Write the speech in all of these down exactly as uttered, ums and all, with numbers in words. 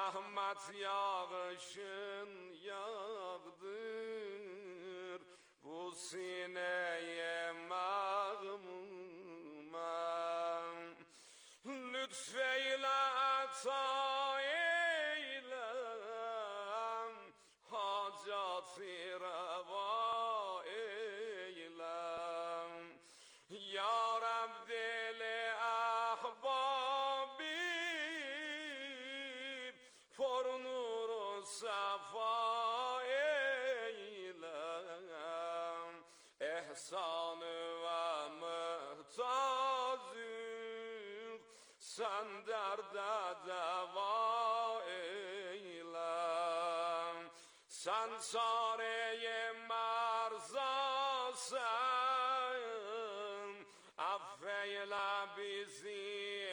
rahmet yağışın yağdır bu sineye mağmuma. Lütfeyle ata eyle hacati reva eyle. Ya Rab dili ahbabi for nur safa eyle. İhsanı ve muhtacı sen derde deva eyle. Sen çare-i merzasın, affeyle bizi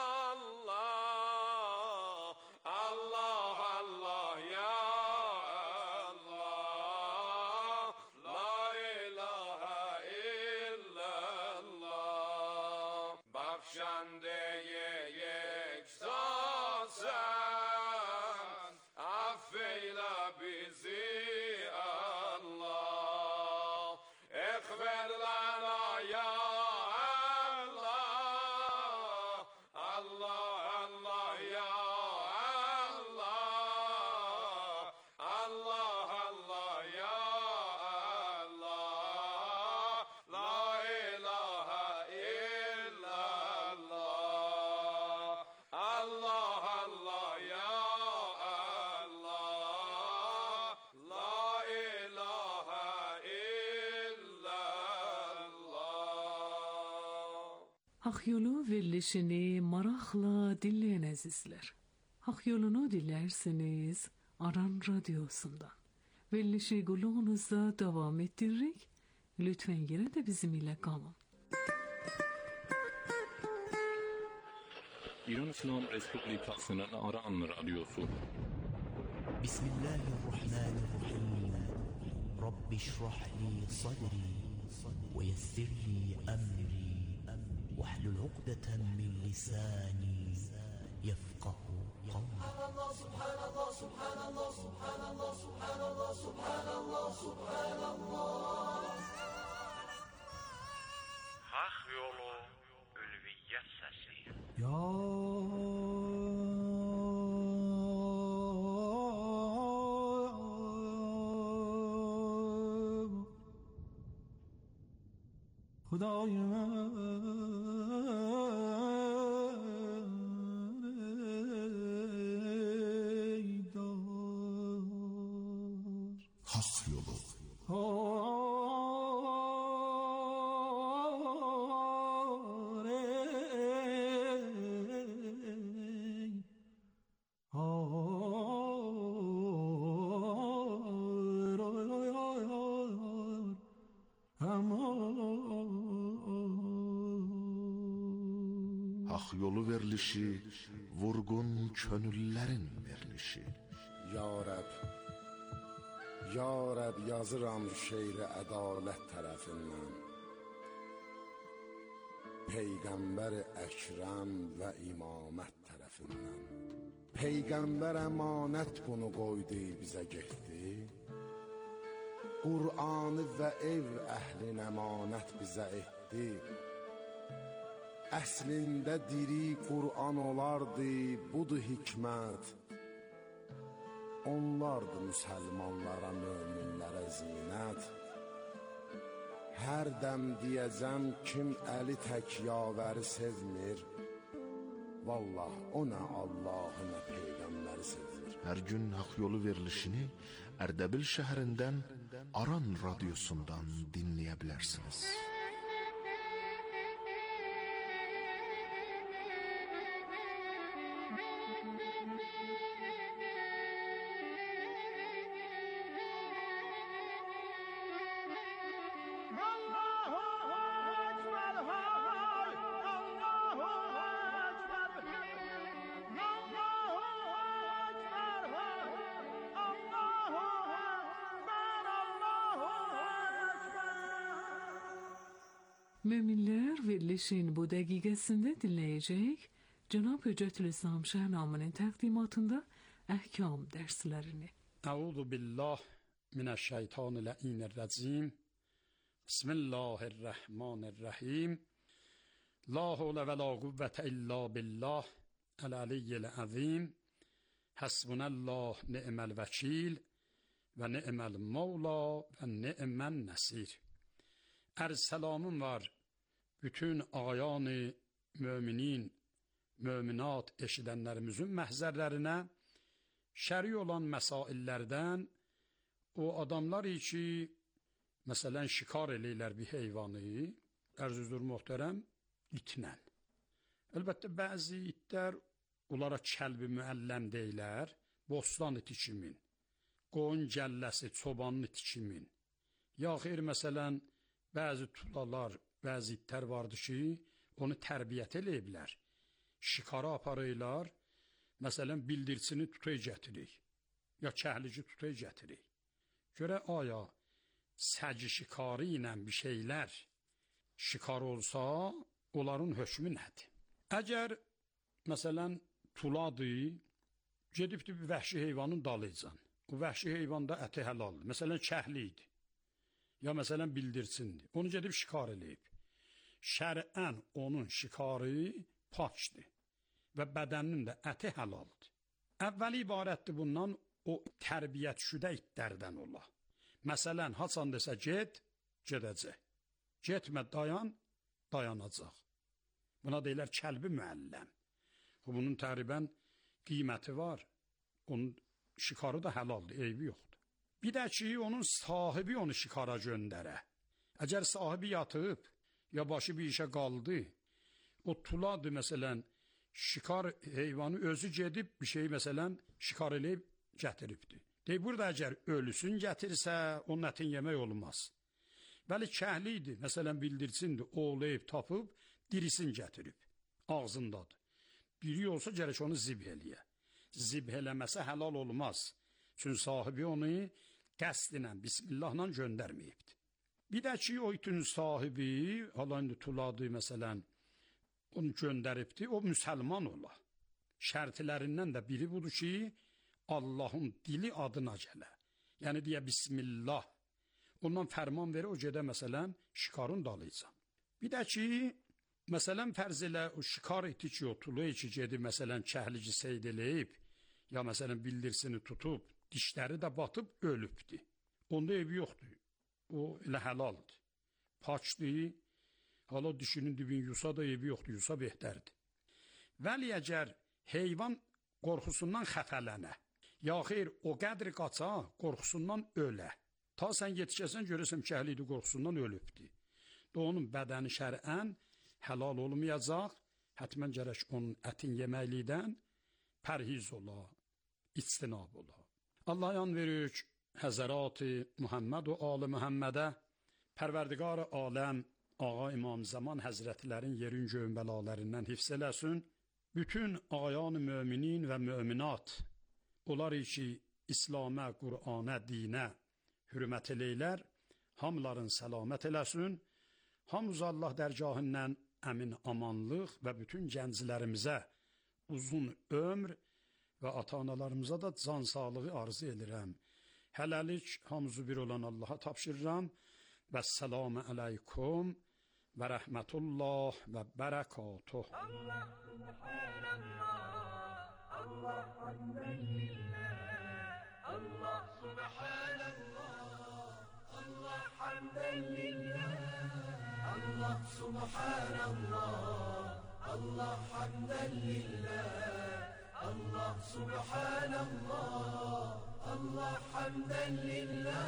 Allah. Allah Allah ya Allah, la ilahe illallah. Bakşende-i yeksasen, affeyle bizi Allah. Ekber lana ya Allah, Allah Allah ya Allah, Allah Allah ya Allah, la ilahe illallah. Allah Allah ya Allah, la ilahe illallah. Hak Yolu verilişini marakla dinleyen azizler. Hak Yolunu dilerseniz Aran Radyosu'ndan. Verilişi kulağınızda devam ettirerek lütfen yine de bizimle kalın. İran İslam Respublikası'nın Aran Radyosu. Bismillahirrahmanirrahim. Rabbi şrah li sadri ve yessir li emri vahlul uqdeten min lisani yefqahu qawli. Subhanallah, subhanallah, subhanallah, subhanallah, subhanallah, subhanallah. Hak Yolu Ülviyyət Səsi. Ya Hudayım eydar. Hak Yolu. Hak Yolu verilişi, vurgun könüllerin verilişi. Ya Rab, Ya Rab yazıram şeiri ədalət tərəfindən. Peyğəmbər Əkrəm və imamət tərəfindən. Peyğəmbər əmanət bunu qoydu bizə getdi. Qur'anı və ev əhlin əmanət bizə etdi. Əslində diri Qur'an olardı, budur hikmət. Onlardı müsəlmanlara, möminlərə zinət. Hər dəm deyəcəm kim əli tək yavəri sevmir. Vallah o nə Allahı nə Peyğəmbəri sevmir. Hər gün Hak Yolu verilişini Ərdəbil şəhərindən Aran Radyosu'ndan dinləyə bilərsiniz. Müminler verilişin bu dakikasında dinleyecek Cenab-ı Hüccetül İslam Şahnamı'nın takdimatında Əhkam dərslərini. Əuzu billah minəşşeytanirracim. Bismillahirrahmanirrahim. La havle ve la kuvvete illa billah el-aliyyil azim. Hasbunallah ni'mel vekil ve ni'mel mevla ve ni'men nesir. Erz selamım var bütün ayanı müminin, müminat eşidenlerimizin məhzərlərinə, şəri olan məsaillərdən o adamlar ki, məsələn, şikar eləyirlər bir heyvanı, ərzüzdür muhterəm, itlə. Əlbəttə, bəzi itlər onlara kəlbi müəlləm deyilər, bostan iti kimin, qoyun gəlləsi, çobanın iti kimin. Ya xeyr, məsələn, bəzi tulalar, bəzi itlər vardır ki, onu tərbiyyət eləyiblər, şikara aparırlar, məsələn, bildirçini tutay gətirik, ya kəhlici tutay gətirik. Görə aya, səci şikarı ilə bir şeylər şikar olsa, onların hökmü nədir? Əgər, məsələn, tuladır, gedibdir bir vəhşi heyvanın dalıcan, o vəhşi heyvanda əti həlaldır, məsələn, kəhlidir, ya məsələn, bildirçindir, onu gedib şikar eləyib. Şərən onun şikarı pakdır və bədəninin də əti həlaldır. Əvvəli ibarətdir bundan o tərbiyyət şüdə itlərdən ola. Məsələn, haçan desə get, gedəcək. Getmə, dayan, dayanacaq. Buna deyilər kəlbi müəlləm. Bunun təqribən qiyməti var. Onun şikarı da həlaldır, eybi yoxdur. Bir də ki, onun sahibi onu şikara göndərə. Əgər sahibi yatıb, ya başı bir işə qaldı, o tuladır, məsələn, şikar heyvanı özü gedib, bir şey, məsələn, şikar eləyib, gətiribdir. Deyib, burada əgər ölüsün gətirsə, onun ətin yemək olmaz. Bəli, kəhlidir, məsələn, bildirçindir, oğlayıb, tapıb, dirisin gətirib, ağzındadır. Diri olsa, gərək onu zibh eləyə. Zibh eləməsə həlal olmaz. Çünki sahibi onu qəsdlə, bismillahla göndərməyibdir. Bir də ki, o itin sahibi, hala indi tuladı, məsələn, onu göndəribdir, o müsəlman ola. Şərtilərindən də biri budur ki, Allahın dili adına gələ. Yəni, deyə, bismillah. Ondan fərman verir, o gedə, məsələn, şikarın dalıcan. Bir də ki, məsələn, fərz elə, o şikar iti ki, o tulu ki, gedib, məsələn, kəhlici seyd eləyib, ya, məsələn, bildirsini tutub, dişləri də batıb, ölübdir. Onda evi yoxdur. O, elə həlaldır. Paçdır, hala dişinin dibini yusa da evi yoxdur, yusa behtərdir. Vəli əgər heyvan qorxusundan xəfələnə, ya xeyr, o qədri qaça, qorxusundan ölə. Ta sən yetişəsən, görəsən kəhlidir, qorxusundan ölübdir. Da onun bədəni şərən həlal olmayacaq, hətmən gərək onun ətin yeməklikdən pərhiz ola, istinab ola. Allah yan veririk Həzərat-ı Muhammed və Ali Muhammedə, Pərverdigar-ı aləm, Ağa İmam Zaman Həzrətlərin yerin göyün bəlalərindən hifz eləsin. Bütün ayan-ı müminin və müminat, onlar ki, İslamə, Qur'ana, dinə hürmət eləylər, hamıların səlamət eləsin. Hamız Allah dərgahından əmin amanlıq və bütün gənclərimizə uzun ömr və ata-analarımıza da can sağlığı arzu edirəm. Hələlik hamızı bir olan Allaha tapşırıram. Və səlamü aleykum və rəhmətullah və bərəkatuh. Allah subhanallah, Allah hamdəlillah, Allah subhanallah, Allah hamdəlillah, Allah subhanallah, Allah hamdəlillah, Allah subhanallah, Allah hamdəlillah.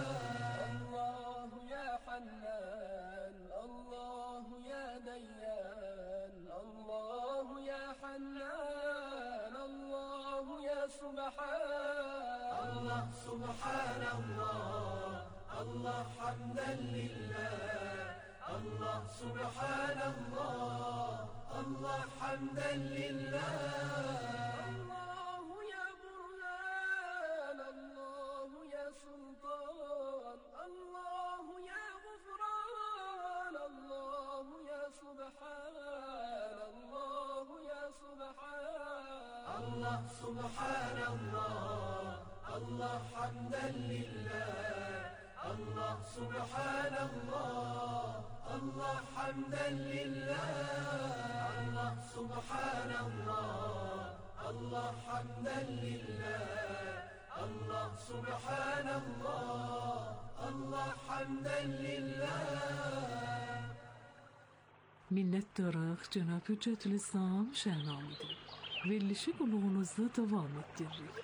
حنان الله يا ديان الله يا حنان الله يا سبحان الله سبحان الله الله حمدا لله الله سبحان الله الله حمدا لله الله يا برهان الله يا سلطان الله يا غفران الله يا سبحان الله يا سبحان الله سبحان الله الله حمدا لله الله سبحان الله الله حمدا لله الله سبحان الله الله حمدا لله الله سبحان الله الله حمدا لله. Minnettarıq Cənab Hüccətülislam Şəhnamidir. Verilişi qulluğunuzda davam ettiririk.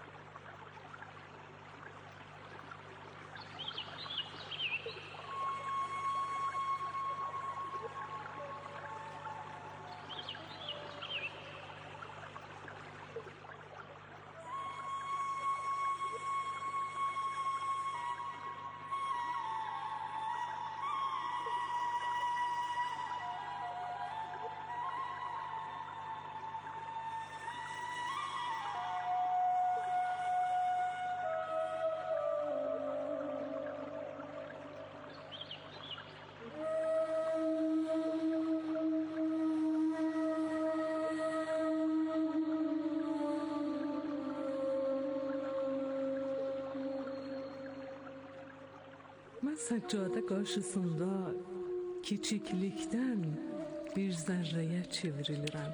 Mən səccadə qarşısında kiçiklikdən bir zərrəyə çevrilirəm.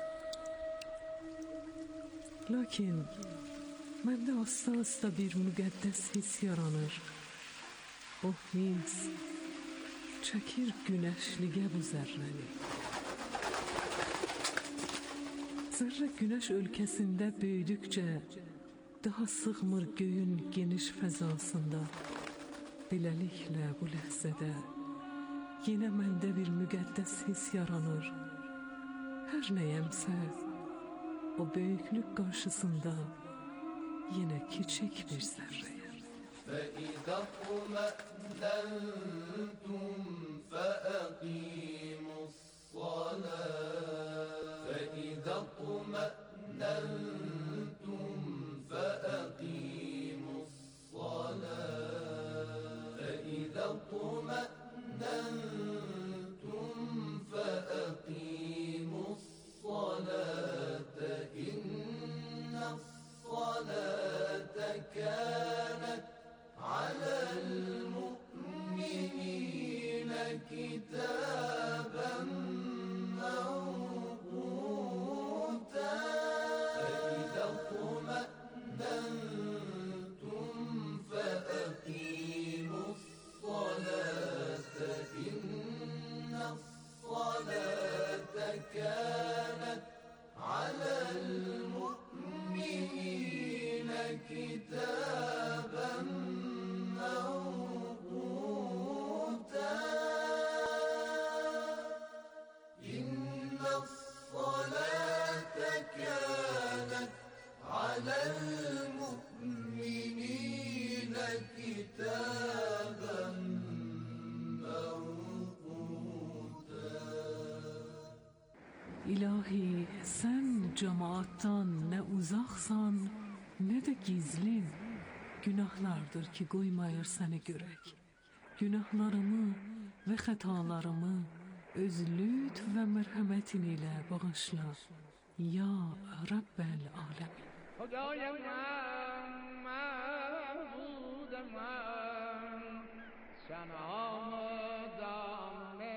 Lakin məndə asta-asta bir müqəddəs hiss yaranır. O hiss çəkir günəşliyə bu zərrəni. Zərrə günəş ölkəsində böyüdükcə daha sığmır göyün geniş fəzasında. Beləliklə bu ləhzədə yenə məndə bir müqəddəs hiss yaranır. Hər nəyəmsə o böyüklük qarşısında yenə kiçik bir zərrəyəm. فَإِذَا اطْمَأْنَنْتُمْ فَأَقِيمُوا الصَّلَاةَ فَإِذَا اطْمَأْنَنْتُمْ فَأَقِيمُوا الصَّلَاةَ فَإِذَا اطْمَأْنَنْتُمْ فَأَقِيمُوا الصَّلَاةَ إِنَّ الصَّلَاةَ كَانَتْ على المؤمنين كتابا موقوتا فإذا اطمأننتم فأقيموا الصلاة إن الصلاة كانت على المؤمنين كتابا موقوتا إن الصلاة كانت على المؤمنين كتابا موقوتا. İlahi, sən cemaattan nə uzaqsan, nə də gizlin. Günahlardır ki, qoymayır səni görək. Günahlarımı və xətalarımı öz lütf və mərhəmətin ilə bağışla. Ya Rəbbəl aləmin. خدای من معبود من سنامدان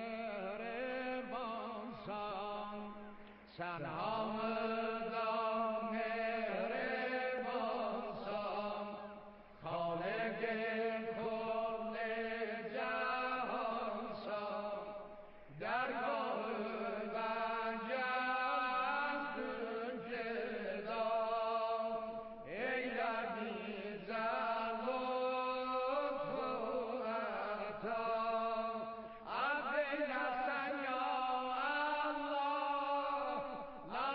مهربان سان سنامدان مهربان سان خالق کل جهان سان درگاه La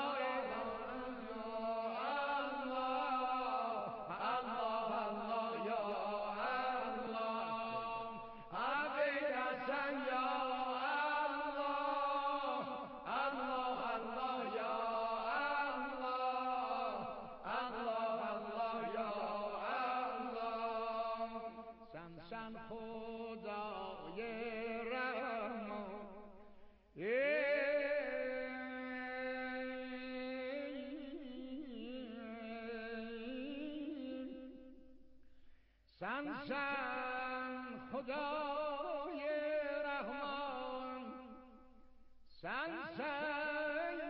سن خدای رحمان، سن سن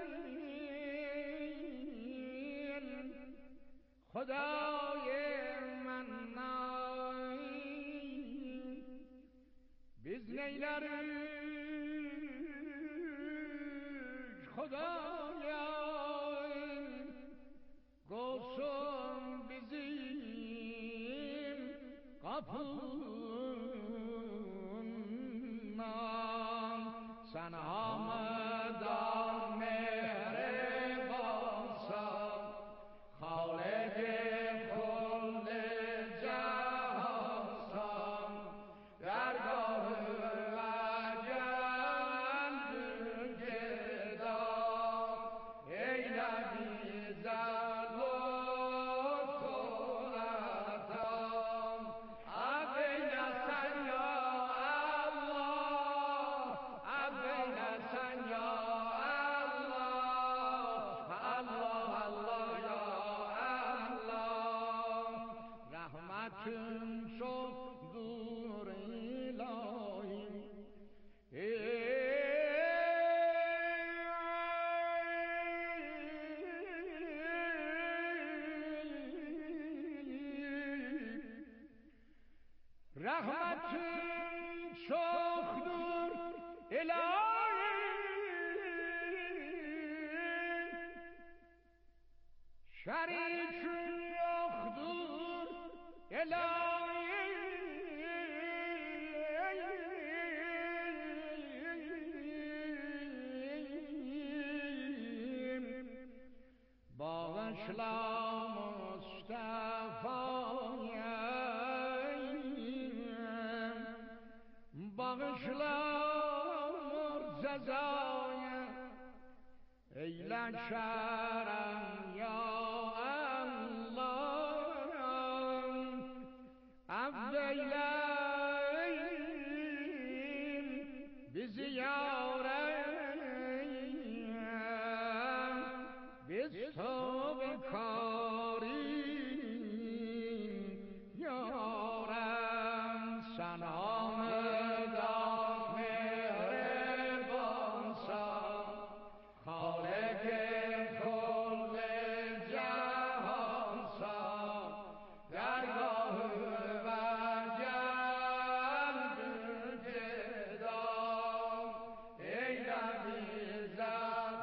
خدای منان، biz neyleriz Xudayar, Qolsun bizim kapından, Sen hamıdan mehribansan, Xaliq-i kulli cahansan, Dərgahı vəcəndün geda, Eylə bizə lütfun atam, Əb eyləsən ya Allah, Əb eyləsən ya Allah, Allah, Allah ya Allah, Rəhmətin çoxdur ilahim, Rəhmətin çoxdur ilahim, şərikin yoxdur ilahim, Bağışla Mustafa'ya, Bağışla Murzaza'ya, Eyle şerem ya Allah, Affeyleyim bizi yarem, Biz tövbe karim yarem, Sen hamıdan mehribansan, Xaliq-i kulli cahansan, Dərgahı vəcəndün geda, Eylə bizə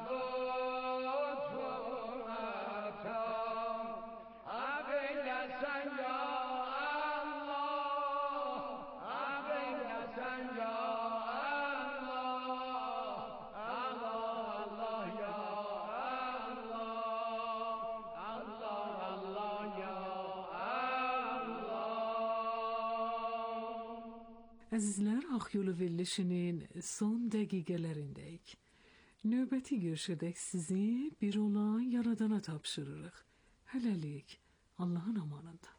lütfun atam, Əb eyləsən ya Allah, Əb eyləsən ya Allah, Allah, Allah ya Allah, Allah, Allah ya Allah. Əzizlər, Akyolu verilişinin son dəqiqələrindəyik. Növbəti görüşədək sizi bir olan Yaradana tapşırırıq. Hələlik, Allahın amanında.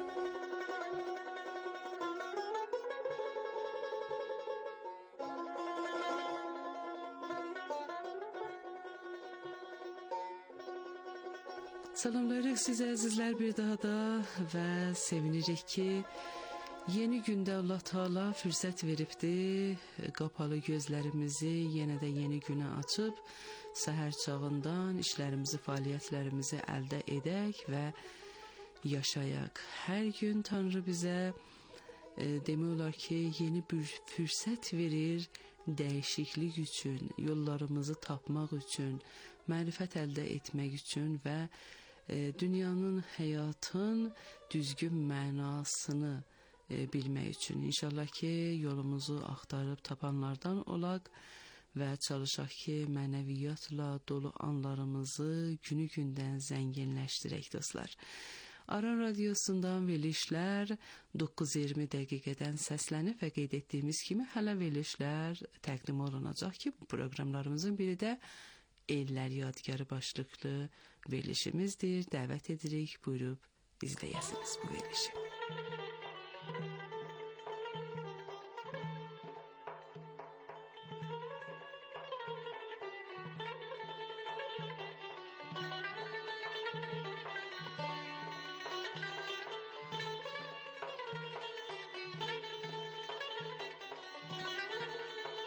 Salamlayırıq sizə əzizlər bir daha da və sevinirik ki, yeni gündə Allah Teala fürsət veribdi, qapalı gözlərimizi yenə də yeni günə açıb, səhər çağından işlərimizi, fəaliyyətlərimizi əldə edək və yaşayaq. Hər gün Tanrı bizə e, demək olar ki, yeni bir fürsət verir, dəyişiklik üçün, yollarımızı tapmaq üçün, mərifət əldə etmək üçün və e, dünyanın, həyatın düzgün mənasını e, bilmək üçün. İnşallah ki, yolumuzu axtarıb tapanlardan olaq və çalışaq ki, mənəviyyatla dolu anlarımızı günü-gündən zənginləşdirək dostlar. Aran Radiosundan verilişlər doqquz iyirmi dəqiqədən səslənib və qeyd etdiyimiz kimi hələ verilişlər təqdim olunacaq ki, bu proqramlarımızın biri də Ellər Yadigarı başlıqlı verilişimizdir. Dəvət edirik, buyurub izləyəsiniz bu verilişi.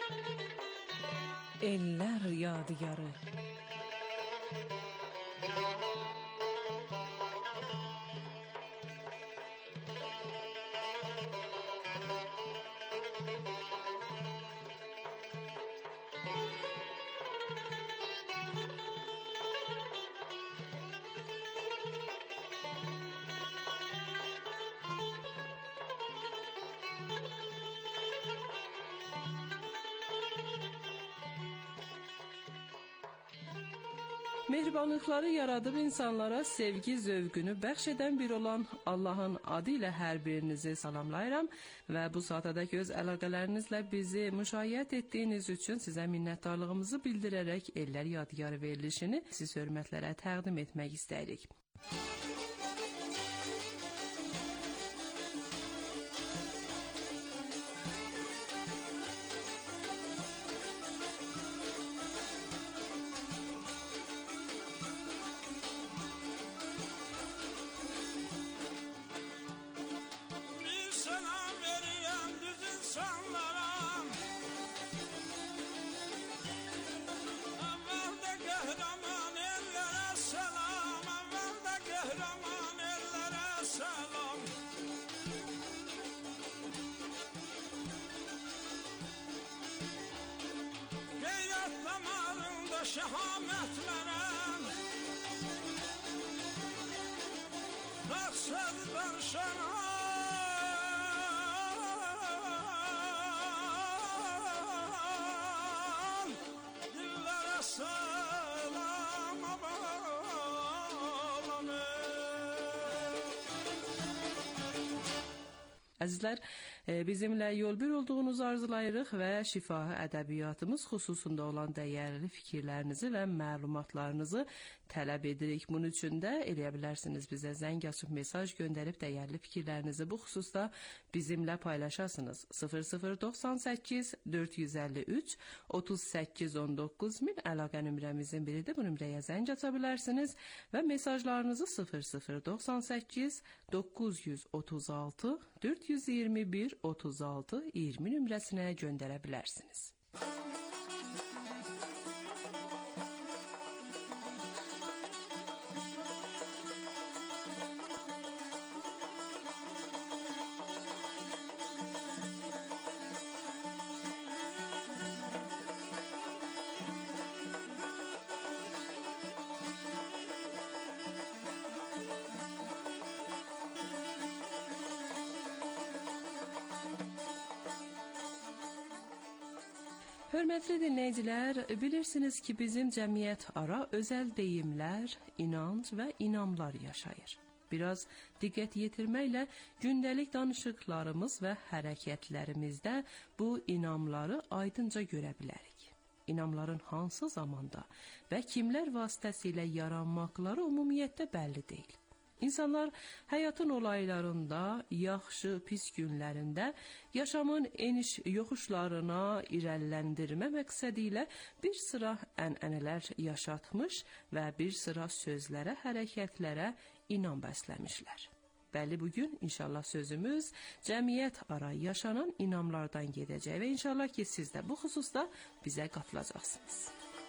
Eller yadigarı. Mehribanlıqları yaradıb insanlara sevgi zövqünü bəxş edən bir olan Allahın adı ilə hər birinizi salamlayıram və bu saatədək öz əlaqələrinizlə bizi müşayiət etdiyiniz üçün sizə minnətdarlığımızı bildirərək Ellər Yadigarı verilişini siz hörmətlərə təqdim etmək istəyirik. Şehamet veren Nasırdan şeran Dillere selam abalanır. Əzizlər, bizimlə yol bir olduğunuzu arzulayırıq və şifahi ədəbiyyatımız xüsusunda olan dəyərli fikirlərinizi və məlumatlarınızı tələb edirik. Bunun üçün də eləyə bilərsiniz bizə zəng açıb mesaj göndərib dəyərli fikirlərinizi bu xüsusda bizimlə paylaşasınız. sıfır sıfır doxsan səkkiz dörd yüz əlli üç otuz səkkiz on doqquz min əlaqə nömrəmizin biridir. Bu nömrəyə zəng aça bilərsiniz və mesajlarınızı sıfır sıfır doxsan səkkiz doqquz yüz otuz altı dörd yüz iyirmi bir otuz altı iyirmi nömrəsinə göndərə bilərsiniz. Hörmətli dinləyicilər, bilirsiniz ki, bizim cəmiyyət ara özəl deyimlər, inanc və inamlar yaşayır. Biraz diqqət yetirməklə gündəlik danışıqlarımız və hərəkətlərimizdə bu inamları aydınca görə bilərik. İnamların hansı zamanda və kimlər vasitəsilə yaranmaqları ümumiyyətlə bəlli deyil. İnsanlar həyatın olaylarında, yaxşı, pis günlərində yaşamın eniş yoxuşlarına irəliləndirmə məqsədi ilə bir sıra ənənələr yaşatmış və bir sıra sözlərə, hərəkətlərə inam bəsləmişlər. Bəli, bugün inşallah sözümüz cəmiyyət ara yaşanan inamlardan gedəcək və inşallah ki, siz də bu xüsusda bizə qatılacaqsınız.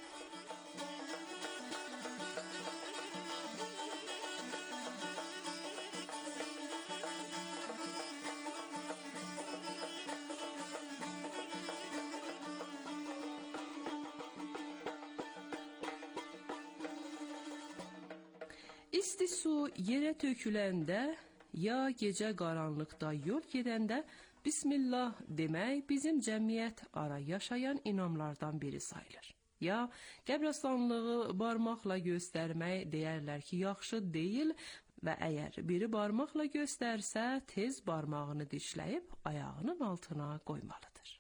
İsti su yerə töküləndə, ya gecə qaranlıqda yol gedəndə Bismillah demək bizim cəmiyyət ara yaşayan inamlardan biri sayılır. Ya qəbirstanlığı barmaqla göstərmək deyərlər ki, yaxşı deyil və əgər biri barmaqla göstərsə, tez barmağını dişləyib ayağının altına qoymalıdır.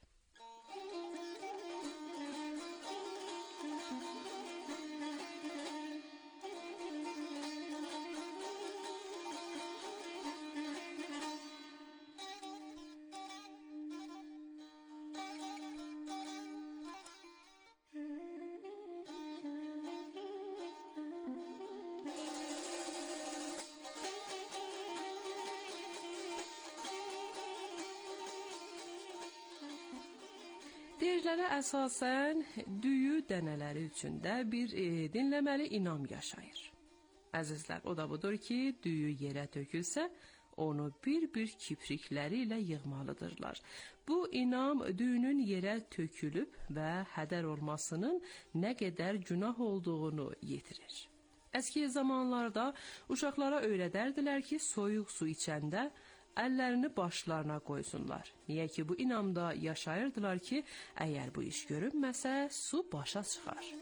Əzizlərə əsasən düyü dənələri üçündə bir e, dinləməli inam yaşayır. Əzizlər, o da budur ki, düyü yerə tökülsə, onu bir-bir kiprikləri ilə yığmalıdırlar. Bu inam düyünün yerə tökülüb və hədər olmasının nə qədər günah olduğunu yetirir. Əski zamanlarda uşaqlara öyrədərdilər ki, soyuq su içəndə əllərini başlarına qoysunlar. Niyə ki, bu inamda yaşayırdılar ki, əgər bu iş görünməsə, su başa çıxar.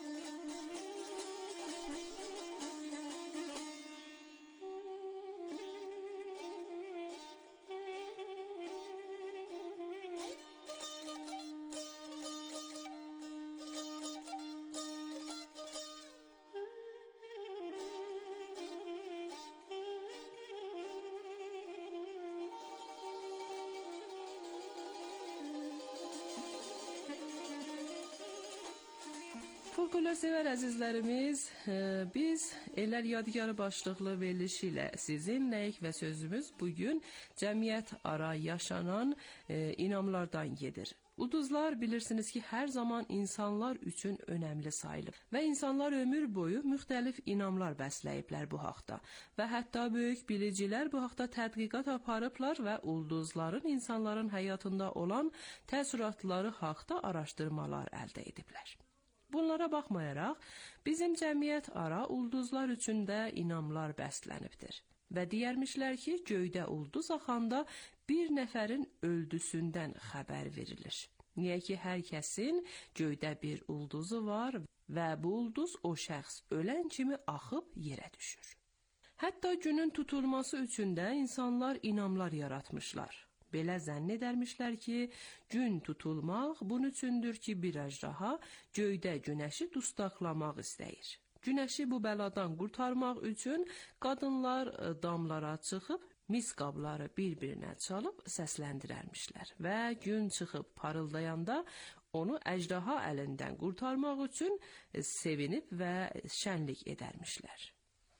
Folklor sevər əzizlərimiz, biz Ellər Yadigarı başlıqlı verilişi ilə sizinləyik və sözümüz bugün cəmiyyət ara yaşanan e, inamlardan gedir. Ulduzlar bilirsiniz ki, hər zaman insanlar üçün önəmli sayılır və insanlar ömür boyu müxtəlif inamlar bəsləyiblər bu haqda və hətta böyük bilicilər bu haqda tədqiqat aparıblar və ulduzların insanların həyatında olan təəssüratları haqda araşdırmalar əldə ediblər. Bunlara baxmayaraq, bizim cəmiyyət ara ulduzlar üçün də inamlar bəslənibdir. Və deyərmişlər ki, göydə ulduz axanda bir nəfərin öldüsündən xəbər verilir. Niyə ki, hər kəsin göydə bir ulduzu var və bu ulduz o şəxs ölən kimi axıb yerə düşür. Hətta günün tutulması üçün də insanlar inamlar yaratmışlar. Belə zənn edərmişlər ki, gün tutulmaq bunun üçündür ki, bir əjdaha göydə günəşi dustaqlamaq istəyir. Günəşi bu bəladan qurtarmaq üçün qadınlar damlara çıxıb, mis qabları bir-birinə çalıb səsləndirərmişlər və gün çıxıb parıldayanda onu əjdaha əlindən qurtarmaq üçün sevinib və şənlik edərmişlər.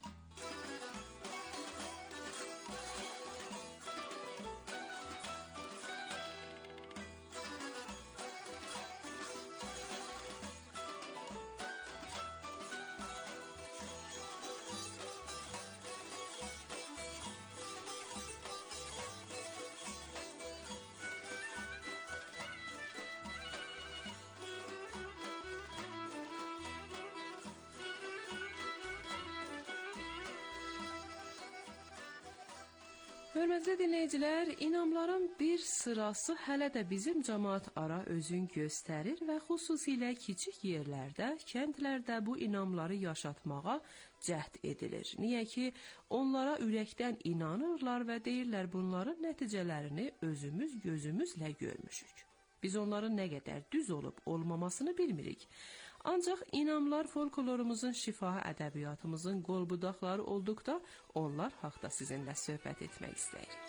Hörmətli dinləyicilər, inamların bir sırası hələ də bizim cəmaət ara özün göstərir və xüsusilə kiçik yerlərdə, kəndlərdə bu inamları yaşatmağa cəhd edilir. Niyə ki, onlara ürəkdən inanırlar və deyirlər bunların nəticələrini özümüz gözümüzlə görmüşük. Biz onların nə qədər düz olub olmamasını bilmirik. Ancaq inamlar folklorumuzun şifahi ədəbiyyatımızın qolbudaqları olduqda onlar haqda sizinlə söhbət etmək istəyirik.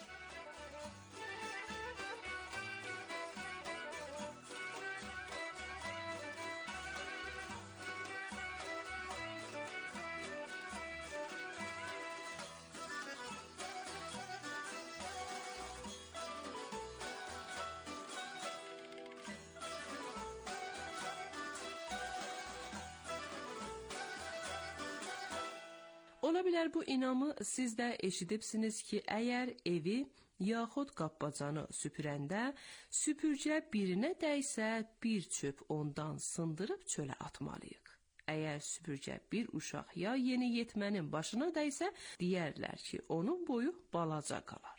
Ola bilər bu inamı siz də eşidibsiniz ki, əgər evi yaxud qapbacanı süpürəndə süpürgə birinə dəysə bir çöp ondan sındırıb çölə atmalıyıq. Əgər süpürgə bir uşaq ya yeni yetmənin başına dəysə, deyərlər ki, onun boyu balaca qalar.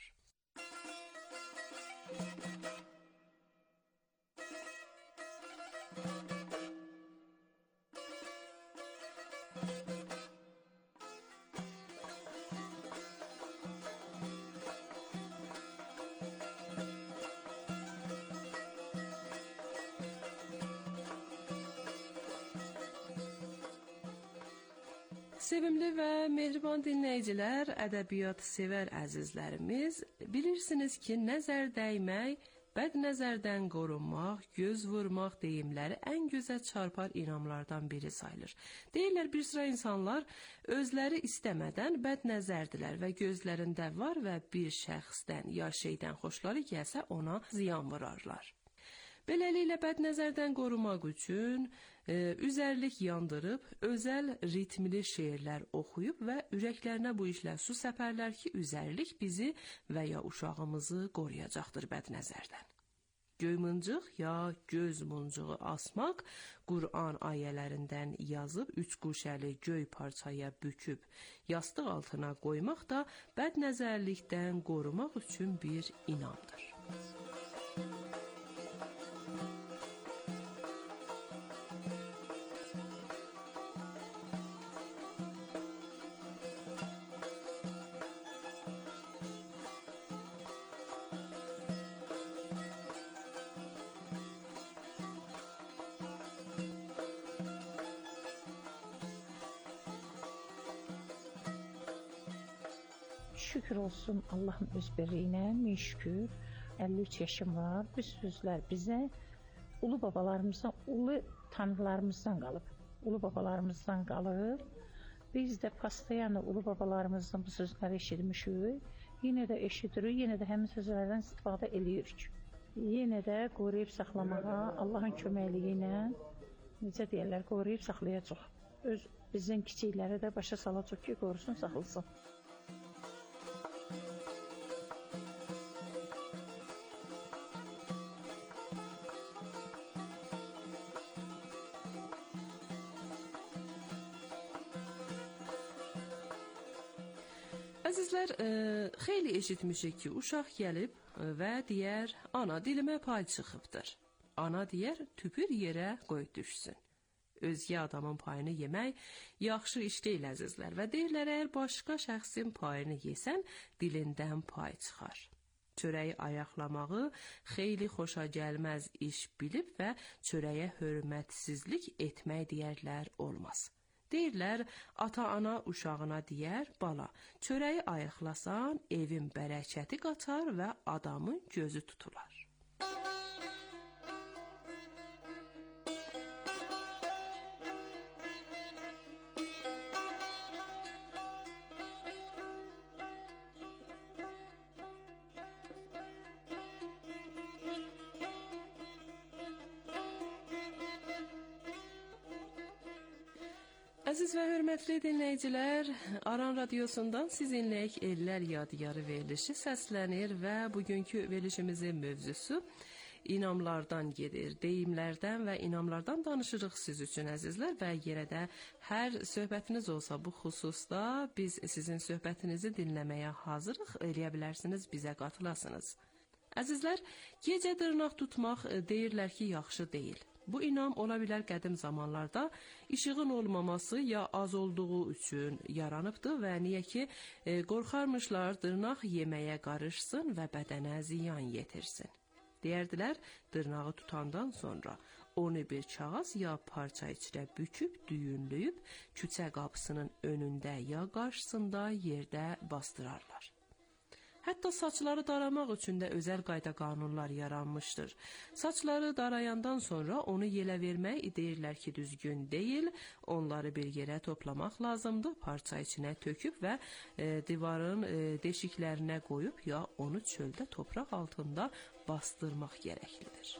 Sevimli və mehriban dinləyicilər, ədəbiyyat sevər əzizlərimiz, bilirsiniz ki, nəzər dəymək, bəd nəzərdən qorunmaq, göz vurmaq deyimləri ən gözə çarpar inamlardan biri sayılır. Deyirlər, bir sıra insanlar özləri istəmədən bəd nəzərdilər və gözlərində var və bir şəxsdən ya şeydən xoşları gəlsə ona ziyan vurarlar. Beləliklə bədnəzərdən qorumaq üçün e, üzərlik yandırıb, özəl ritmli şeirlər oxuyub və ürəklərinə bu işlə su səpərlər ki, üzərlik bizi və ya uşağımızı qoruyacaqdır bədnəzərdən. Göy mıncıq ya göz muncuğu asmaq, Qur'an ayələrindən yazıb üç quşəli göy parçaya büküb yastıq altına qoymaq da bədnəzərlikdən qorumaq üçün bir inamdır. Şükür olsun Allahın öz birliyinə, min şükür. əlli üç yaşım var. Bu sözlər bizə ulu babalarımızdan, ulu tanrılarımızdan qalıb. Ulu babalarımızdan qalıb. Biz də pastayanı ulu babalarımızdan bu sözləri eşitmişik. Yenə də eşidirik, yenə də həmin sözlərdən istifadə edirik. Yenə də qoruyub saxlamağa Allahın köməkliyi ilə, necə deyirlər, qoruyub saxlayacaq. Öz bizim kiçikləri də başa salacaq ki, qorusun, saxlasın. Əzizlər, e, xeyli eşitmişik ki, uşaq gəlib və deyər, ana dilimə pay çıxıbdır. Ana deyər, tüpür yerə qoy düşsün. Özgə adamın payını yemək yaxşı iş deyil əzizlər və deyirlər, əgər başqa şəxsin payını yesən, dilindən pay çıxar. Çörəyi ayaqlamağı xeyli xoşa gəlməz iş bilib və çörəyə hörmətsizlik etmək deyərlər olmaz. Deyirlər, ata-ana uşağına deyər, bala, çörəyi ayıqlasan, evin bərəkəti qatar və adamın gözü tutular. Əziz və hörmətli dinləyicilər, Aran Radiosundan sizinləyik Ellər Yadigarı verilişi səslənir və bugünkü verilişimizin mövzusu inamlardan gedir. Deyimlərdən və inamlardan danışırıq siz üçün əzizlər və yenə də hər söhbətiniz olsa bu xüsusda biz sizin söhbətinizi dinləməyə hazırıq, eləyə bilərsiniz, bizə qatılasınız. Əzizlər, gecə dırnaq tutmaq deyirlər ki, yaxşı deyil. Bu inam ola bilər qədim zamanlarda işığın olmaması ya az olduğu üçün yaranıbdı və niyə ki, e, qorxarmışlar dırnaq yeməyə qarışsın və bədənə ziyan yetirsin. Deyərdilər, dırnağı tutandan sonra onu bir kağız ya parça içrə büküb, düyünləyib, küçə qapısının önündə ya qarşısında yerdə bastırarlar. Hətta saçları daramaq üçün də özəl qayda qanunlar yaranmışdır. Saçları darayandan sonra onu yelə vermək deyirlər ki, düzgün deyil. Onları bir yerə toplamaq lazımdır, parça içinə töküb və e, divarın e, deşiklərinə qoyub ya onu çöldə topraq altında bastırmaq gərəklidir.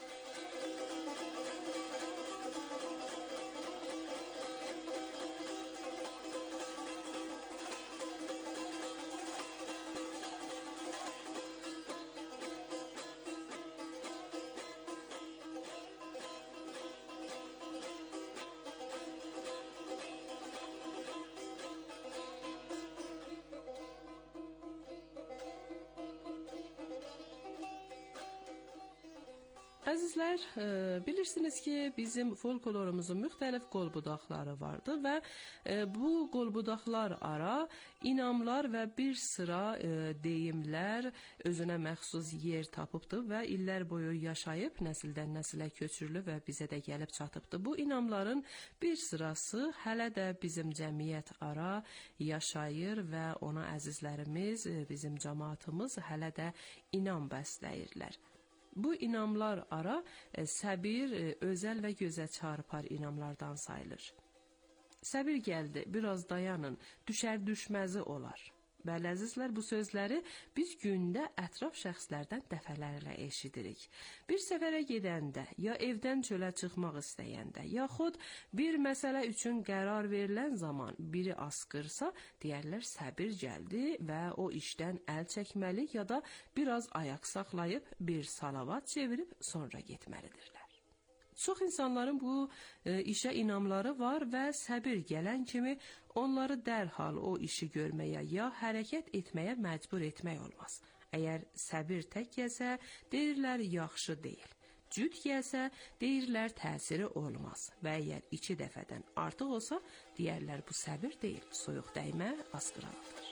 Əzizlər, e, bilirsiniz ki, bizim folklorumuzun müxtəlif qol-budaqları vardı və e, bu qol-budaqlar ara inamlar və bir sıra e, deyimlər özünə məxsus yer tapıbdı və illər boyu yaşayıb, nəsildən nəsilə köçürülüb və bizə də gəlib çatıbdı. Bu inamların bir sırası hələ də bizim cəmiyyət ara yaşayır və ona əzizlərimiz, e, bizim cəmaatımız hələ də inam bəsləyirlər. Bu inamlar ara e, səbir, e, özəl və gözə çarpar inamlardan sayılır. Səbir gəldi, biraz dayanın, düşər düşməzi olar. Bəli, əzizlər, bu sözləri biz gündə ətraf şəxslərdən dəfələrlə eşidirik. Bir səfərə gedəndə, ya evdən çölə çıxmaq istəyəndə, yaxud bir məsələ üçün qərar verilən zaman biri asqırsa, deyərlər səbir gəldi və o işdən əl çəkməli ya da biraz ayaq saxlayıb bir salavat çevirib sonra getməlidirlər. Çox insanların bu e, işə inamları var və səbir gələn kimi onları dərhal o işi görməyə ya hərəkət etməyə məcbur etmək olmaz. Əgər səbir tək gəlsə, deyirlər yaxşı deyil. Cüt gəlsə, deyirlər təsiri olmaz. Və əgər iki dəfədən artıq olsa, deyərlər bu səbir deyil, soyuq dəymə asqıralıdır.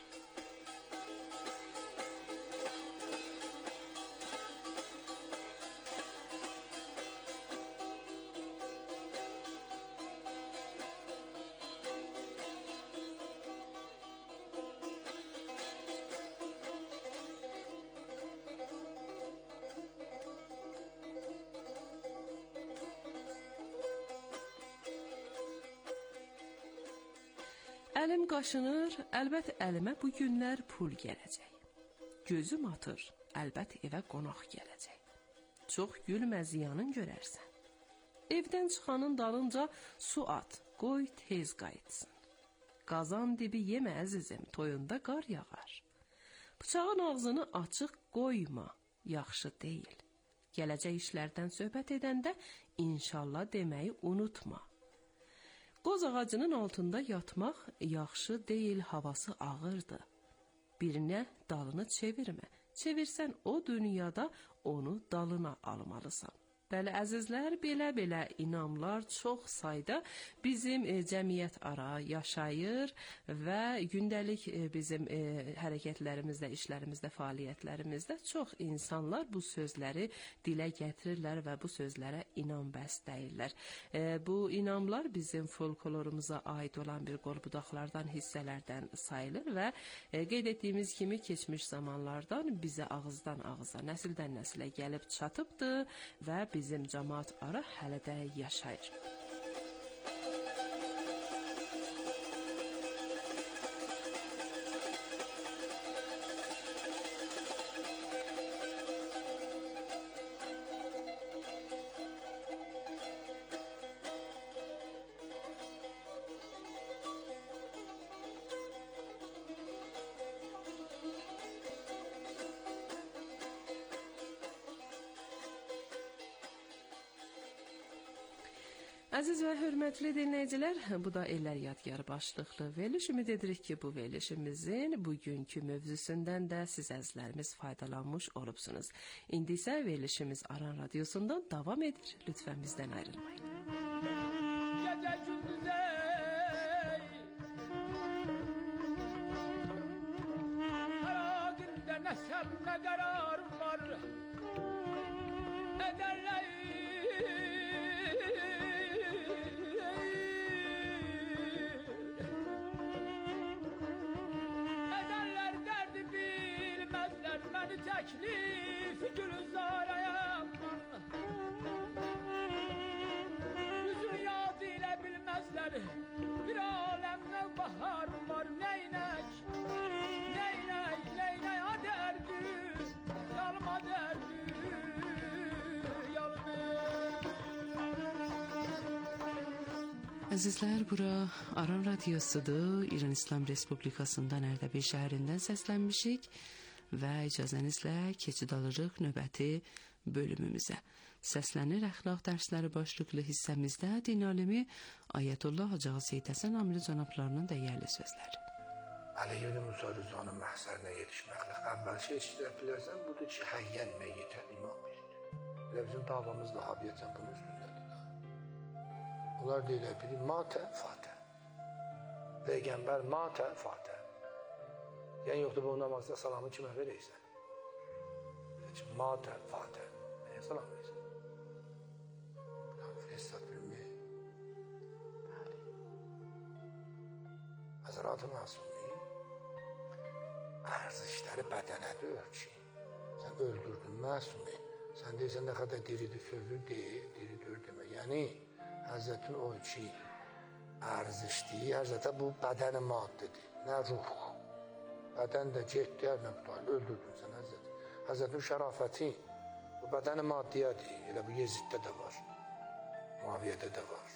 Əlim qaşınır, əlbət əlimə bu günlər pul gələcək. Gözüm atır, əlbət evə qonaq gələcək. Çox gülmə ziyanın görərsən. Evdən çıxanın dalınca su at, qoy tez qayıtsın. Qazan dibi yemə əzizim, toyunda qar yağar. Bıçağın ağzını açıq qoyma, yaxşı deyil. Gələcək işlərdən söhbət edəndə inşallah deməyi unutma. Qoz ağacının altında yatmaq yaxşı deyil, havası ağırdır. Birinə dalını çevirmə. Çevirsən o dünyada onu dalına almalısan. Bəli, əzizlər, belə-belə inamlar çox sayda bizim e, cəmiyyət ara yaşayır və gündəlik e, bizim e, hərəkətlərimizdə, işlərimizdə, fəaliyyətlərimizdə çox insanlar bu sözləri dilə gətirirlər və bu sözlərə inam bəsləyirlər. E, bu inamlar bizim folklorumuza aid olan bir qol-budaqlardan, hissələrdən sayılır və e, qeyd etdiyimiz kimi keçmiş zamanlardan bizə ağızdan ağıza, nəsildən nəsilə gəlib çatıbdır və biz bizim cəmaat ara hələ də yaşayır. Əziz və hörmətli dinləyicilər, bu da Ellər Yadgar başlıqlı veriliş. Ümid edirik ki, bu verilişimizin bugünkü mövzusundan da siz əzizlərimiz faydalanmış olubsunuz. İndi isə verilişimiz Aran Radiosundan davam edir. Lütfən bizdən ayrılmayın. Gecə gündüzey Qaragündə nə səb nə qərar var Ədərlər Təklif gülzarayam Yüzün yad ilə bilməzlər Bir aləmdə bahar var Neynək, neynək, neynək A dərdi, yalma dərdi Əzizlər, bura Aran Radiosudur. İran İslam Respublikasından Ərdəbil şəhərindən səslənmişik və icazənizlə keçid alırıq növbəti bölümümüzə. Səslənir əxlaq dərsləri başlıqlı hissəmizdə din alimi Ayətullah Hacı Seyid Həsən Amili cənablarının dəyərli sözləri. Əli ibn Musa Rızanın məhsərinə yetişməklə əvvəl şey istəyir bilərsən, budur ki, həyyən məyyitən iman bilir. Elə bizim davamız da habiyyətən bunun üstündədir. Onlar deyirlər, biri matə fatə. Peyğəmbər matə fatə. Yəni yoxdur, bu namazda salamı kimə verəysən? Matə, fatə. Nəyə salam verəysən? Filistat bilmi. Bəli. Həzərat-ı Məsumi ərzişləri bədənədə ölçün. Sən öldürdün Məsumi. Sən deyirsən, nə qədər diridir sözü deyil, diridir demək. Yəni, Həzrətin o ki, ərzişdiyi, Həzrətə bu bədəni maddidir, nə ruh. Bədən də getdi, hər nə qutaylı, öldürdün sən Həzrət. Həzrətin şərafəti, bu bədəni maddiyyədir, elə bu Yeziddə də var, Muaviyyədə də var,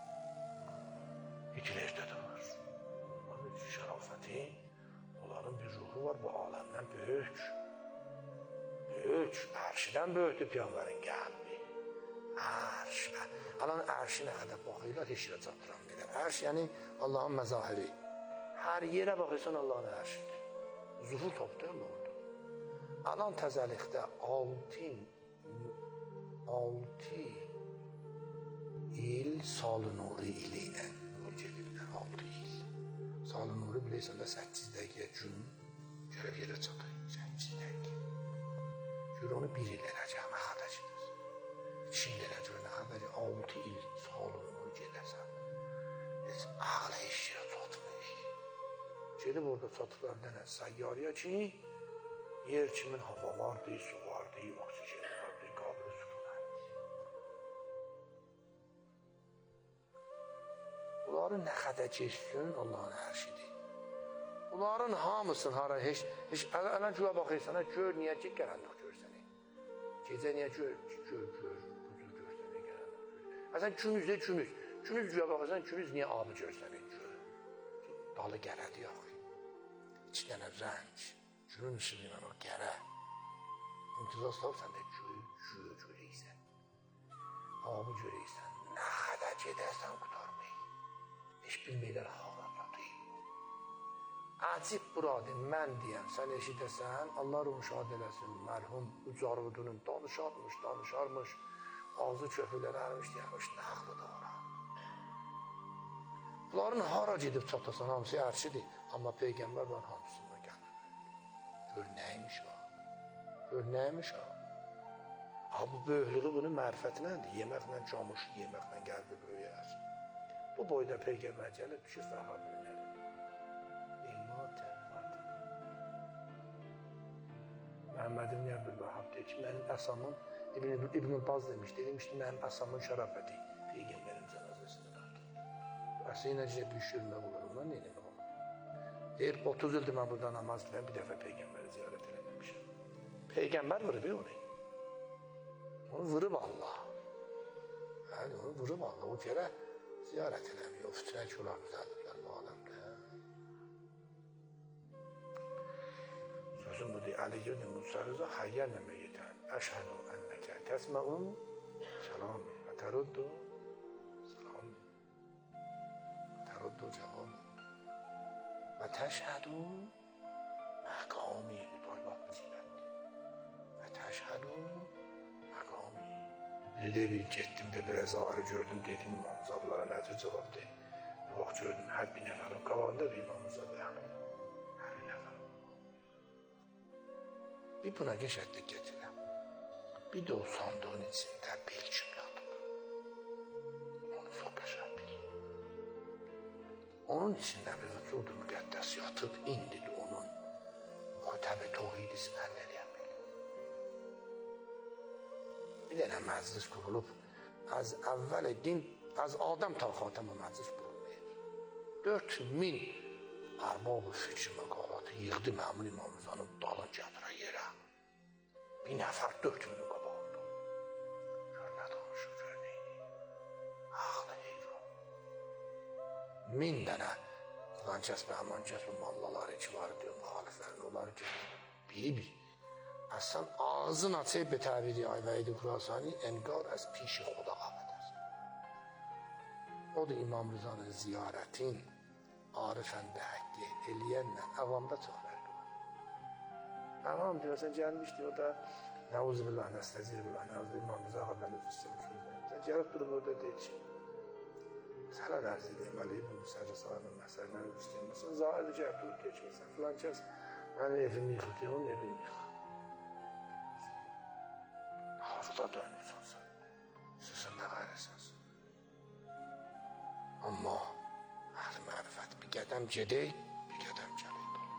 Hitlerdə də var. Onun şərafəti, onların bir ruhu var, bu aləmdən böyük, böyük, ərşidən böyükdür Peyğəmbərin qəlbi. Ərş, alan ərşi nə qədər baxıyla heç yerə çatdıran qədər. Ərş yəni Allahın məzahiri. Hər yerə baxırsan Allahın ərshidir. Zuhur topdur mu orada? Alan təzəlikdə altı altı il Salı Nuri ili ilə gedirlər, altı il. Salı Nuri bilirsən də səkkiz dəqiqə gün gəlib yerə çatır, səkkiz dəqiqə. Gör onu bir il eləcək, nə xədəcidir. Çin eləcək, nə xədəcidir, altı il Salı Nuri gedəsən. Heç ağla iş yerə çatmır. Gedib orada çatılar dənə səyyarıya ki, yer kimin hava vardı, su vardı, oksijen vardı, qablı sükunət. Bunların nə qədər geçsin, Allahın ərşidir. Bunların hamısın hara, heç, heç ələn güya baxırsan, gör, niyə ki, gələnlik görsəni. Gecə niyə gör, gör, gör, budur görsəni, gələnlik gör. Əsən kümüz də kümüz. Kümüz güya baxırsan, kümüz niyə abı görsəni, gör. Dalı gələdi yaxı. İki dənə rəng, günün ışığı ilə o gərə. İntizaz tapıb sən də göy, göy görəysən. Abı görəysən, nə qədər gedərsən qutarmayın. Heç bilməklər havadır. Acib buradır, mən deyəm, sən eşidəsən, Allah ruhu şad eləsin, mərhum Ucarvudunun danışarmış, danışarmış, ağzı köpüklər ərmiş, deyərmiş, nəxli da ora. Bunların hara gedib çatasan, hamısı ərşidir, amma Peyğəmbər var hamısından gəlir. Gör nəymiş o? Gör nəymiş o? Ha, bu böyüklüğü bunun mərifətinəndir, yeməklə camış, yeməklə qəlbi böyüyər. Bu boyda Peyğəmbər gəlib, düşür Vəhhab önədir. İlmatə, Məhəmməd ibn Əbdülvəhhab deyir ki, mənim əsamın, İbn-i Baz demişdi, demişdi, mənim əsamın şərafəti Peyğəmbərin cənazəsində. Əsə necə düşürmə olur, ondan neyini olur? Deyir, otuz ildir mən burada namaz diləyəm, bir dəfə Peyğəmbəri ziyarət eləməmişəm. Peyğəmbər vırıb onu. Onu vırıb Allah. Yəni, onu vırıb Allah. O kərə ziyarət eləmiyor. O fütrə ki, onlar düzəldirlər bu aləmdə. Sözüm bu deyir, Əli girdin, Musarıza həyyənlə meyyətən. Əşhədu ənnəkə təsməun, səlam, və təruddu. رد و جواب و تشهدوا مقامی بالا بزیند و تشهدوا مقامی dedi bir getdim de biraz ağrı gördüm dedim İmamzadlara nədir cavab deyim. Bax gördüm hər bir nəfərin qabağında bir İmamzad yəni. Hər bir nəfərin. Bir buna geçətdik getirəm. Bir de o sandığın içində bir cümlə atıb. Onu sokacaq. Onun içində bir vücudu müqəddəs yatıb, indi də onun o təbi tohid ismən eləyəm belə. Bir dənə məclis qurulub, az əvvəl din, az Adəm ta xatəmə məclis qurulmayır. Dörd min ərbab-ı fikri məqalatı yığdı məmun İmamızanın dalın gətirə yerə. Bir nəfər dörd minin qabağında. Gör nə danışır, gör neyini. Ağlı heyran. Min dənə filan kəsbə, həman kəsbə mallaları ki var diyor, müxaliflərini, onları ki biri-bir. Əsən ağzın açıb bir təbiri ayvəydi Xurasani, enqar əz pişi xuda qabədər. O da İmam Rızanın ziyarətin arifəndə həqqi eləyənlə əvamda çox fərqi var. Əvam deyirsən, gəlmişdi o da Nəuzubillah, nəstəzirbillah, Nəuzubillah, İmam Rıza xəbərini fıstırmış. Sən gəlib durub orada deyil ki, sənə ərz edeyim, Əli ibn Müsərrə sahabın məsələrini üstünməsən, zahiri gəlib durub keçməsən, filan kəs mənim evimi yıxıb deyil, onun evini yıxıb. Harada dönürsən sən, sizin nə qayrısınız? Amma əhl-i mərifət bir qədəm gedək, bir qədəm gələk dolu.